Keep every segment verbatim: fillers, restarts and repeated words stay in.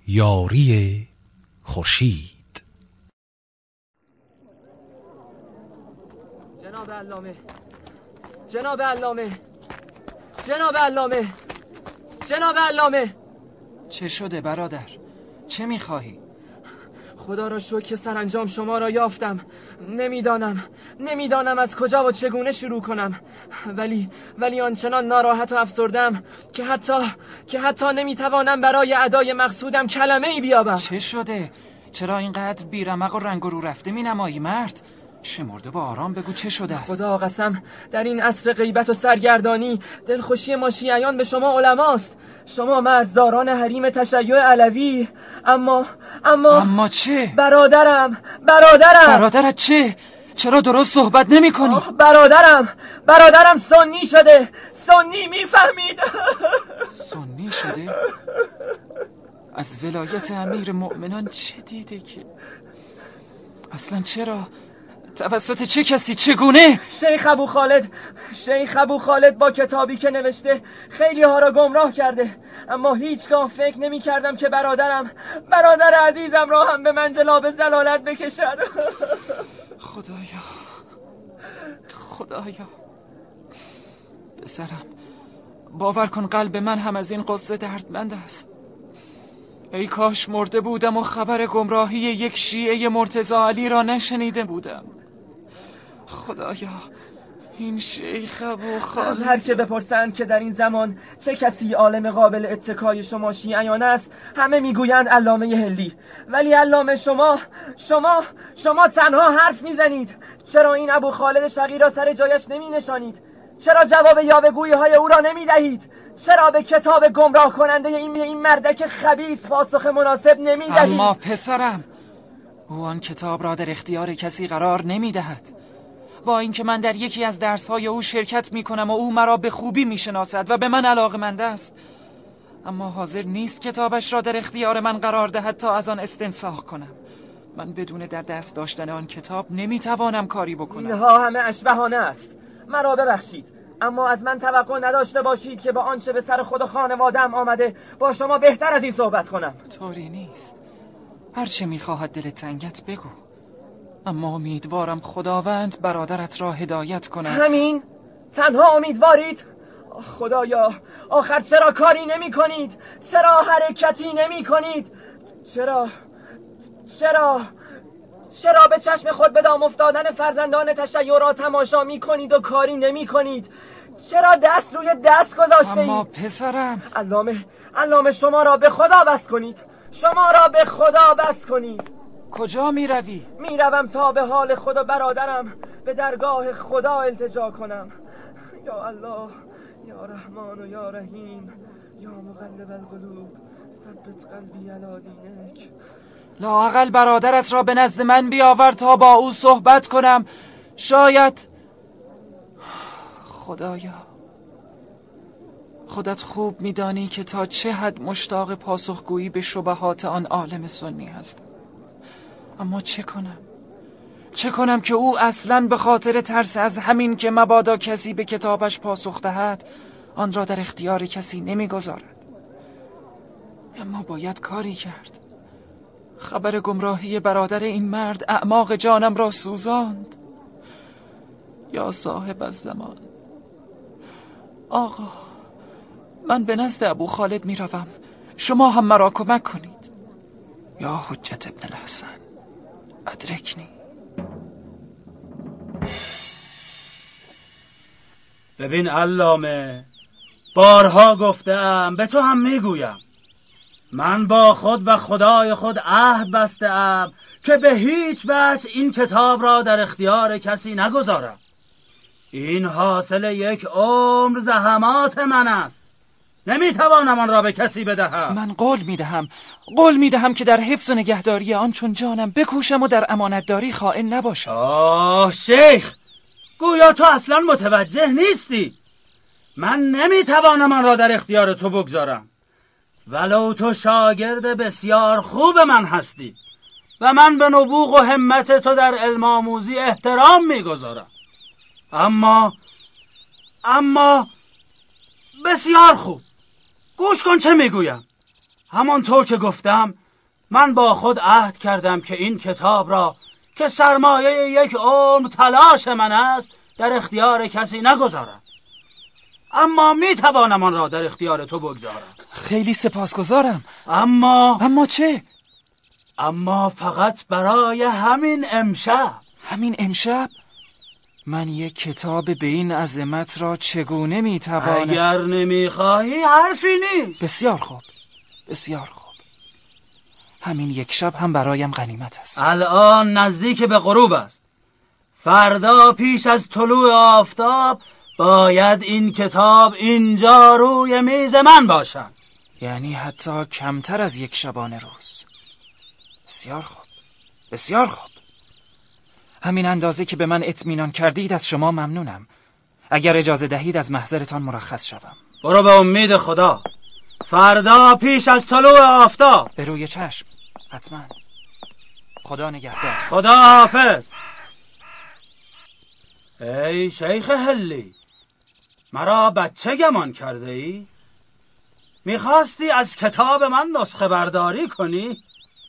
یاری خورشید. جناب علامه، جناب علامه، جناب علامه، جناب علامه. چه شده برادر؟ چه میخواهی؟ خدا را شکر که سرانجام شما را یافتم. نمیدانم نمیدانم از کجا و چگونه شروع کنم، ولی ولی آنچنان ناراحت و افسردم که حتی که حتی نمیتوانم برای ادای مقصودم کلمه ای بیابم. چه شده؟ چرا اینقدر بیرمق و رنگ و رو رفته مینمایی مرد؟ شمرده با آرام بگو چه شده است؟ خدا قسم در این عصر غیبت و سرگردانی دلخوشی ما شیعیان به شما علماست، شما مرزداران حریم تشیع علوی. اما اما اما چه؟ برادرم برادرم برادرت چه؟ چرا درست صحبت نمی کنی؟ برادرم برادرم سنی شده. سنی، میفهمید؟ سنی شده؟ از ولایت امیر مؤمنان چه دیده که؟ اصلا چرا؟ توسط چه کسی؟ چگونه؟ شیخ ابو خالد شیخ ابو خالد با کتابی که نوشته خیلی ها را گمراه کرده، اما هیچگاه فکر نمی کردم که برادرم برادر عزیزم را هم به منجلاب زلالت بکشد. خدایا خدایا پسرم، باور کن قلب من هم از این قصه دردمند است. ای کاش مرده بودم و خبر گمراهی یک شیعه مرتضی علی را نشنیده بودم. خدایا این شیخ ابو خالد، از هر که بپرسند که در این زمان چه کسی عالم قابل اتکای شما شیعیان است، همه میگویند علامه هلی. ولی علامه شما شما شما تنها حرف میزنید. چرا این ابو خالد شقی را سر جایش نمی نشانید؟ چرا جواب یاوه‌گویی های او را نمی دهید؟ چرا به کتاب گمراه کننده این این مردک خبیث پاسخ مناسب نمی دهید؟ اما پسرم، او آن کتاب را در اختیار کسی قرار نمی دهد. با اینکه من در یکی از درس‌های او شرکت می‌کنم و او مرا به خوبی می‌شناسد و به من علاقه‌مند است، اما حاضر نیست کتابش را در اختیار من قرار دهد تا از آن استنساخ کنم. من بدون در دست داشتن آن کتاب نمی‌توانم کاری بکنم. اینها همه اشباهانه است. مرا ببخشید، اما از من توقع نداشته باشید که با آنچه به سر خود و خانواده‌ام آمده با شما بهتر از این صحبت کنم. طوری نیست. هر چه می‌خواهد دلت تنگت بگو، اما امیدوارم خداوند برادرت را هدایت کند. همین؟ تنها امیدوارید؟ خدایا آخر چرا کاری نمی کنید؟ چرا حرکتی نمی کنید؟ چرا چرا چرا به چشم خود به دام افتادن فرزندان تشیع را تماشا می کنید و کاری نمی کنید؟ چرا دست روی دست گذاشته اید؟ اما پسرم، علامه علامه شما را به خدا بس کنید. شما را به خدا بس کنید. کجا می روی؟ می روم تا به حال خود و برادرم به درگاه خدا التجا کنم. یا الله، یا رحمان و یا رحیم، یا مقلب القلوب ثبت قلبی علی دینک. لااقل برادرت را به نزد من بیاور تا با او صحبت کنم. شاید خدایا، خودت خوب میدانی که تا چه حد مشتاق پاسخگویی به شبهات آن عالم سنی هستم. اما چه کنم؟ چه کنم که او اصلاً به خاطر ترس از همین که مبادا کسی به کتابش پاسخ دهد آن را در اختیار کسی نمیگذارد. اما باید کاری کرد. خبر گمراهی برادر این مرد اعماق جانم را سوزاند. یا صاحب الزمان، آقا، من به نزد ابو خالد می روم، شما هم مرا کمک کنید. یا حجت ابن الحسن ادرکنی. ببین علامه، بارها گفتم، به تو هم میگویم، من با خود و خدای خود عهد بسته‌ام که به هیچ وجه این کتاب را در اختیار کسی نگذارم. این حاصل یک عمر زحمات من است، نمیتوانم آن را به کسی بدهم. من قول میدهم قول میدهم که در حفظ و نگهداری آن چون جانم بکوشم و در امانتداری خائن نباشم. آه شیخ، گویا تو اصلا متوجه نیستی. من نمیتوانم آن را در اختیار تو بگذارم، ولو تو شاگرد بسیار خوب من هستی و من به نبوغ و همت تو در علم آموزی احترام میگذارم. اما اما بسیار خوب، گوش کن چه میگویم. همانطور که گفتم من با خود عهد کردم که این کتاب را که سرمایه یک عمر تلاش من است در اختیار کسی نگذارم، اما می توانم آن را در اختیار تو بگذارم. خیلی سپاسگزارم. اما اما چه؟ اما فقط برای همین امشب. همین امشب؟ من یک کتاب به این عظمت را چگونه می توانم؟ اگر نمی خواهی حرفی نیست. بسیار خوب، بسیار خوب. همین یک شب هم برایم غنیمت است. الان نزدیک به غروب است. فردا پیش از طلوع آفتاب باید این کتاب اینجا روی میز من باشد. یعنی حتی کمتر از یک شبانه روز. بسیار خوب، بسیار خوب. همین اندازه که به من اطمینان کردید از شما ممنونم. اگر اجازه دهید از محضرتان مرخص شوم. برو به امید خدا. فردا پیش از طلوع آفتاب. به روی چشم، حتما. خدا نگهدار. خدا حافظ. ای شیخ هلی، مرا بچه گمان کرده ای؟ میخواستی از کتاب من نسخه برداری کنی؟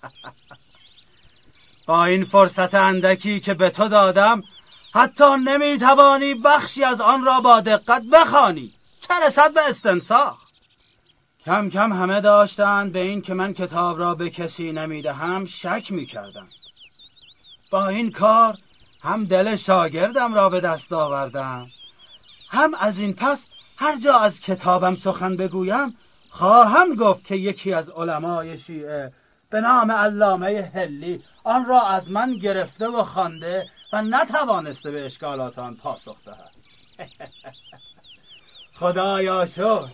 با این فرصت اندکی که به تو دادم حتی نمیتوانی بخشی از آن را با دقت بخوانی، چه رسد به استنساخ. کم کم همه داشتند به این که من کتاب را به کسی نمیدهم شک میکردم. با این کار هم دل شاگردم را به دست آوردم، هم از این پس هر جا از کتابم سخن بگویم خواهم گفت که یکی از علمای شیعه به نام علامه هلی آن را از من گرفته و خوانده و نتوانسته به اشکالات آن پاسخ دهد. خدایا شکر.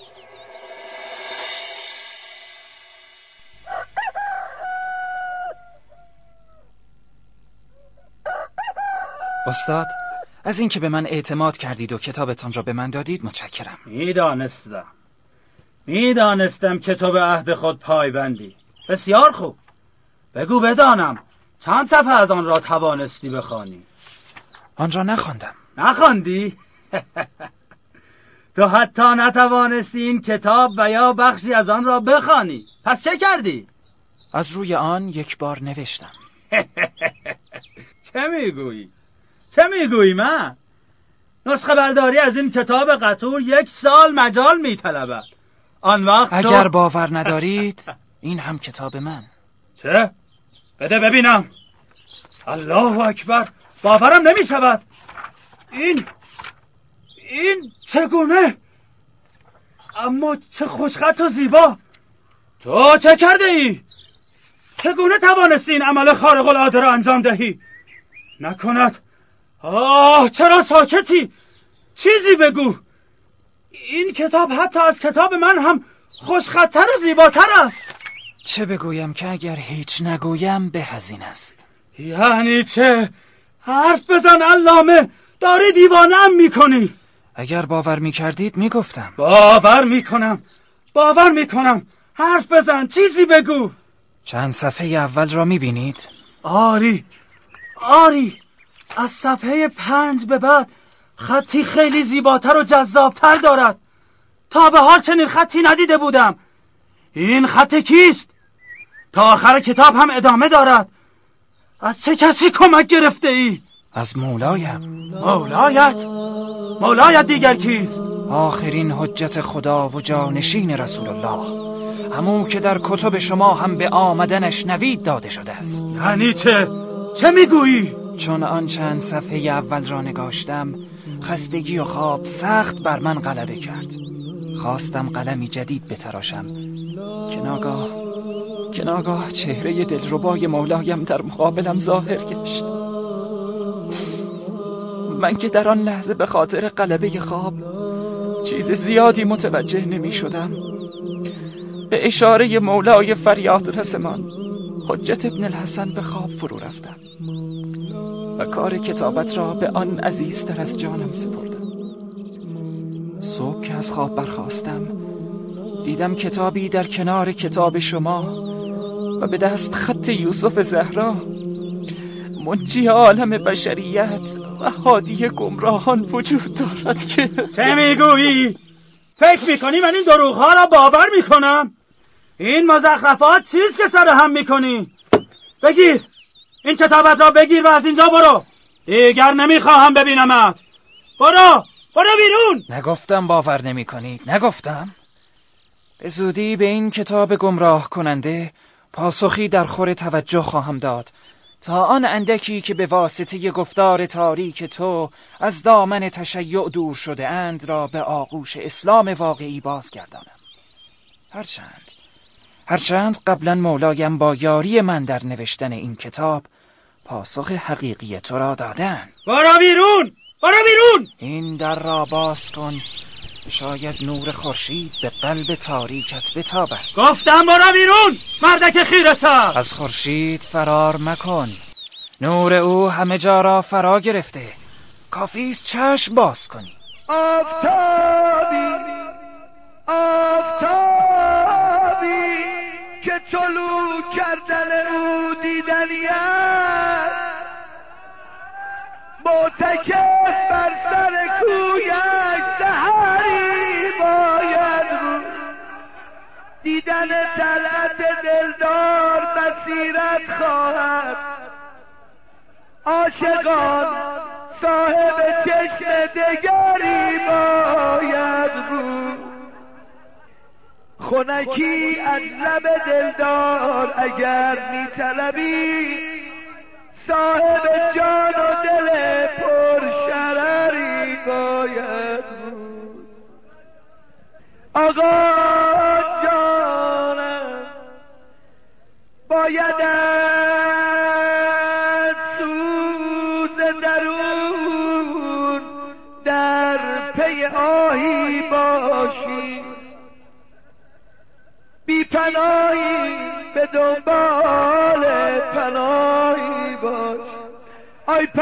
استاد، از اینکه به من اعتماد کردید و کتابتان را به من دادید متشکرم. میدانستم میدانستم که تو به عهد خود پایبندی. بسیار خوب. بگو بدانم چند صفحه از آن را توانستی بخوانی؟ آن را نخواندم. نخواندی؟ تو حتی نتوانستی این کتاب و یا بخشی از آن را بخوانی. پس چه کردی؟ از روی آن یک بار نوشتم. چه میگویی؟ چه میگویی من؟ نسخه برداری از این کتاب قطور یک سال مجال میطلبد. آن وقت اگر تو... باور ندارید این هم کتاب من. چه؟ بده ببینم. الله اکبر، باورم نمی شود. این این چگونه؟ اما چه خوشخط و زیبا. تو چه کرده ای؟ چگونه توانستی این عمل خارق العاده را انجام دهی؟ نکند. آه چرا ساکتی؟ چیزی بگو. این کتاب حتی از کتاب من هم خوشخط‌تر و زیباتر است. چه بگویم که اگر هیچ نگویم به هزین است. یعنی چه؟ حرف بزن علامه، داری دیوانه‌ام میکنی. اگر باور میکردید میگفتم. باور میکنم، باور میکنم. حرف بزن، چیزی بگو. چند صفحه اول را میبینید؟ آری آری، از صفحه پنج به بعد خطی خیلی زیباتر و جذابتر دارد. تا به حال چنین خطی ندیده بودم. این خط کیست؟ تا آخر کتاب هم ادامه دارد. از چه کسی کمک گرفته ای؟ از مولایم. مولایت؟ مولایت دیگر کیست؟ آخرین حجت خدا و جانشین رسول الله، همون که در کتب شما هم به آمدنش نوید داده شده است. یعنی چه؟ چه میگویی؟ چون آن چند صفحه اول را نگاشتم خستگی و خواب سخت بر من غلبه کرد. خواستم قلمی جدید بتراشم که ناگاه که ناگاه چهره دلربای مولایم در مقابلم ظاهر گشت. من که در آن لحظه به خاطر غلبه خواب چیز زیادی متوجه نمی شدم، به اشاره مولای فریاد رسمان حجت ابن الحسن به خواب فرو رفتم و کار کتابت را به آن عزیزتر از جانم سپردم. صبح که از خواب برخاستم دیدم کتابی در کنار کتاب شما و به دست خط یوسف زهرا، منجی عالم بشریت و هادی گمراهان وجود دارد که... چه میگویی؟ فکر میکنی من این دروغ‌ها را باور میکنم؟ این مزخرفات چیست که سر هم میکنی؟ بگیر این کتابت را بگیر و از اینجا برو. دیگر نمیخواهم ببینمت. برو برو بیرون. نگفتم باور نمی کنید؟ نگفتم؟ به زودی به این کتاب گمراه کننده پاسخی در خور توجه خواهم داد تا آن اندکی که به واسطه گفتار تاریک تو از دامن تشیع دور شده اند را به آغوش اسلام واقعی بازگردانم. هرچند هرچند قبلا مولایم با یاری من در نوشتن این کتاب پاسخ حقیقی تو را دادن. برو بیرون برو بیرون. این در را باز کن، شاید نور خورشید به قلب تاریکت بتابد. گفتم برو بیرون مردک خیره سر. از خورشید فرار مکن، نور او همه جا را فرا گرفته. کافیست چشم باز کنی. آفتابی آفتابی که طلوع کردن او دیدنی است، معتکف بر سر کویش سحری باید بود. دیدن طلعت دلدار بصیرت خواهد، عاشقان صاحب چشم دگری باید بود. خنکی از لب دلدار اگر می طلبی، صاحب جان و دل پر شرری باید بود. آقا جانم باید از سوز درون در پی آهی باشی، بی پناهی به دنبال پناهی باش. آی